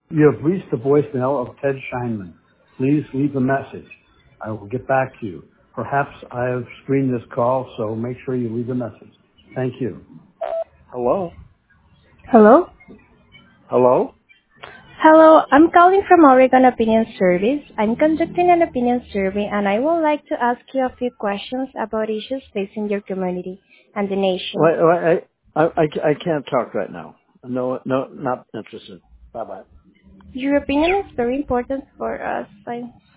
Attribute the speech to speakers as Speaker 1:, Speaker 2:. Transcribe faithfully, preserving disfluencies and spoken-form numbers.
Speaker 1: You have reached the voicemail of Ted Scheinman. Please leave a message. I will get back to you. Perhaps I have screened this call, so make sure you leave a message. Thank you. Hello?
Speaker 2: Hello?
Speaker 1: Hello?
Speaker 2: Hello, I'm calling from Oregon Opinion Service. I'm conducting an opinion survey and I would like to ask you a few questions about issues facing your community and the nation.
Speaker 1: Wait, wait, I, I, I I can't talk right now. No, no, not interested. Bye-bye.
Speaker 2: Your opinion is very important for us. I